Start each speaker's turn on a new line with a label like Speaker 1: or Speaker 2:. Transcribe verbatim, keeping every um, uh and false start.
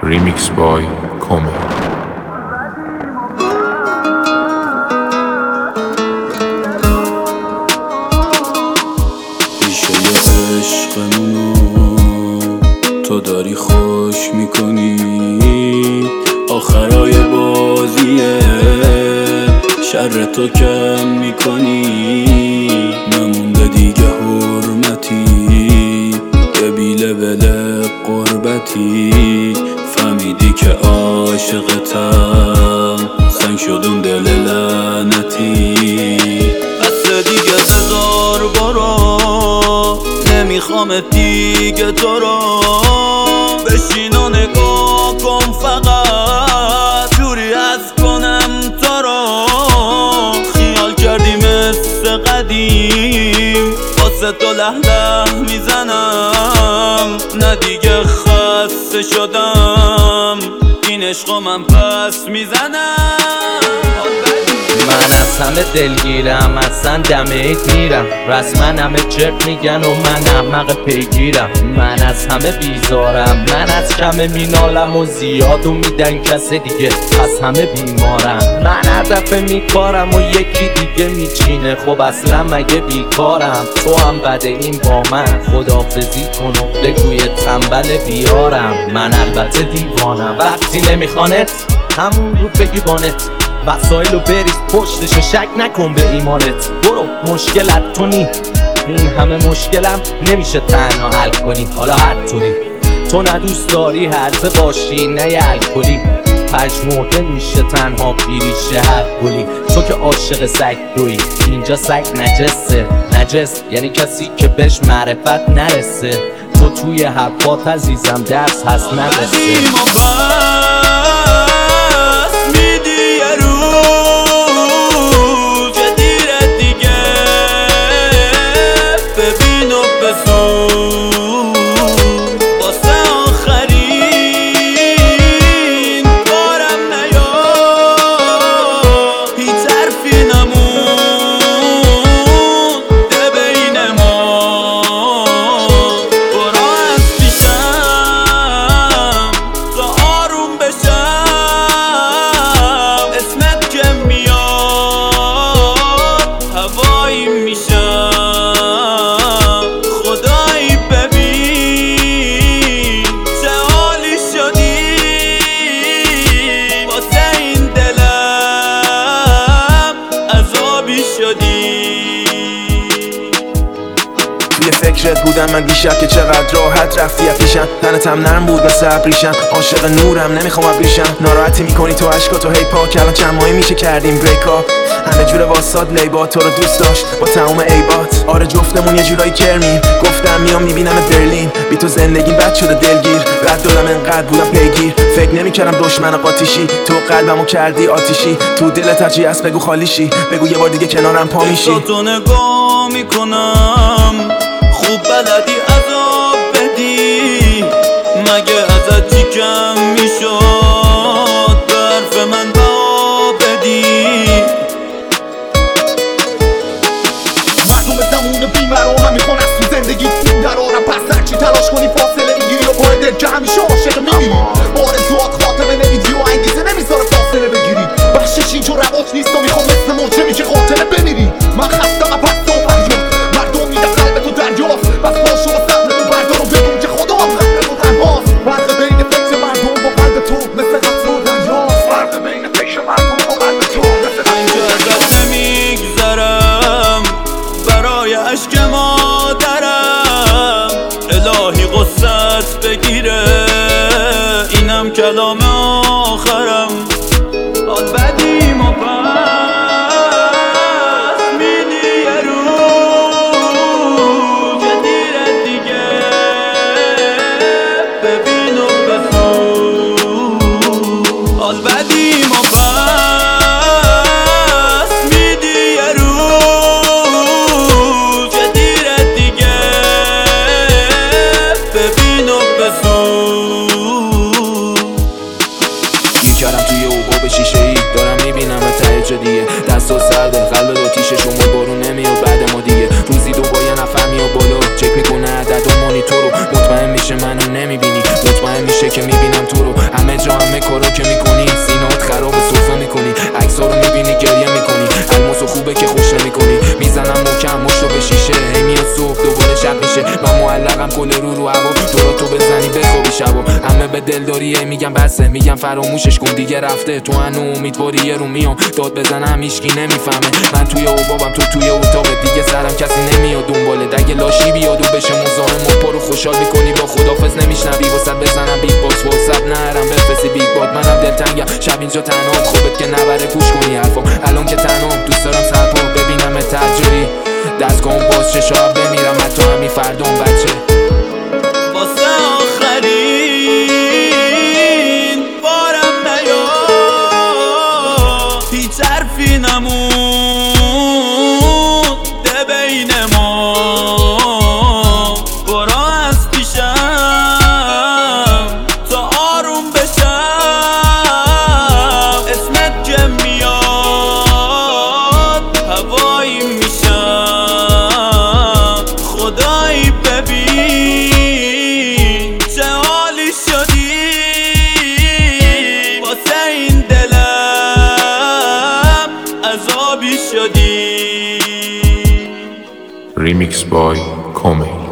Speaker 1: Remix by Kome.
Speaker 2: ریشه عشقمونو تو داری خوش میکنی، آخرای بازیه شر تو کم میکنی، نمونده دیگه حرمتی یه بیله بله قربتی، فهمیدی که عاشقتم سنگ شدون دل لعنتی. بس دیگه هزار بارا نمیخوام دیگه تو رو، بشین و نگاه کن فقط جوری از کنم تو رو، خیال کردی مثل قدیم واسه تو له له میزنم، نه دیگه خسته شدم این عشقو من پس میزنم.
Speaker 3: من از همه دلگیرم، اصلا دم عید میرم، رسما همه چرت میگن و من احمق پیگیرم. من از همه بیزارم، من از کمه مینالم و زیادو میدن کس دیگه، از همه بیمارم. من هر دفعه میکارم و یکی دیگه میچینه، خب اصلا مگه بیکارم؟ تو هم بده این با من خداحافظی کن و بگوی تنبل بیارم. من البته دیوانم، وقتی نمیخوانت همون رو بگی بانت، وسایلو بریز پشتشو شک نکن به ایمانت. برو مشکلت تو نی، این همه مشکلم نمیشه تنها حل کنی. حالا هر طوری تو ندوست داری هرزه باشی نه یه الکلی، پژمرده میشه تنها پیریشه هر گلی. تو که عاشق سگ دوی، اینجا سگ نجسه، نجس یعنی کسی که بهش معرفت نرسه. تو توی حرفات عزیزم درس هست نرسه.
Speaker 4: توی فکرت بودم من دیشب که چقدر راحت رفتی پیشم، تنتم نرم بود مثل ابریشم، عاشق نورم نمیخوام ابریشم. ناراحتی میکنی تو عشقاتو هی پاک، الان چند ماهی میشه کردیم بریک اپ، همه جور واساد لیبا تو رو دوست داشت با تمام عیبات. آره جفتمون یه جورایی کرمیم، گفتم میام میبینمت برلین، بی تو زندگی بد شده دلگیر، رد دلم انقدر بودم پیگیر، فکر نمیکردم دشمن قاطیشی، تو قلبمو کردی آتیشی، تو دلت هرچی هست بگو خالیشی، بگو یه بار دیگه کنارم پا میشی.
Speaker 2: تو نگاه میکنم خوب بلدی عذاب بدی، مگه ازت چی کم میشد به حرف من با بدی.
Speaker 5: مردم زمون بیمرامم میخوان از تو زندگی تیم درارم، پس هرچی تلاش کنی فاصله میگیری و پای دل که همیشه عاشق میمیری. آرزوات خاتمه نمیدی و انگیزه نمیذاره فاصله بگیری، بخشش اینجا رواج نیست و میخوام مثل موجه میشه قاتله بمیری. من خستم پس تو فریاد، مردم میده قلب تو دریاست، بس باشو و سهلمو بردار و بدون که خدا قلب تو تنهاست. فرق بین فکر مردم با قلب تو مثل قطر و دریاست، فرق بین فکر مردم با قلب تو مثل
Speaker 2: اینجا ازت نمیگذرم برای عشق مادرم، الهی قصت بگیره اینم کلام آخرم. حال بدیم و پس میدی یه روز که دیره دیگه، ببین و بسو. حال بدیم و پس میدی یه روز که دیره دیگه، ببین و بسو.
Speaker 4: گیر کردم توی اوبا به شیشه ای، دارم میبینم ته جدیه، دست و سرده قلب دو تیشه شما بارون نمیاد بعد ما دیگه، روزی دو با یه نفر میاد بالا چک میکنه عدد و مانیتورو، مطمئن میشه منو نمیبینی، مطمئن میشه که میبینم تو رو،
Speaker 6: همه کارا که میکنی سینات خراب صرفه میکنی عکس‌ها رو میبینی گریه میکنی الماسو خوبه که خوش نمیکنی میزنم محکم مشتو به شیشه هی میاد صبح دوباره شب میشه من معلقم کل رو رو هوا دورا تو بزنی بخوابی شبا همه به دلداریه میگم بسه میگم فراموشش کن دیگه رفته تو هنو امیدواری یه رو میام داد بزنم هیچکی نمیفهمه من توی اوبابم تو توی اتاق دیگه سرم کسی نمیاد دنباله دگه لاشی بیاد و بشه مزاحم و پارو خوشحال میکنی با خدافظ نمیشنوی واسه بزنم بیگ باکس واتساپ نرم بفرستی بیگ باد منم دلتنگم شب اینجا تنها خوبت که نبره گوش کنی حرفام الان که تنها دوست دارم سرپا ببینم تجاری دستگاهم باز چه شب بمیرم حتی همین فردام بچه
Speaker 2: واسه آخرین بارم نیا هیچ حرفی نمونده بین ما برا از پیشم تا آروم بشم اسمت که میاد هوایی میشم خدایی ببین چه حالی شدی واسه این دلم عذابی شدی
Speaker 1: Remix by Kome.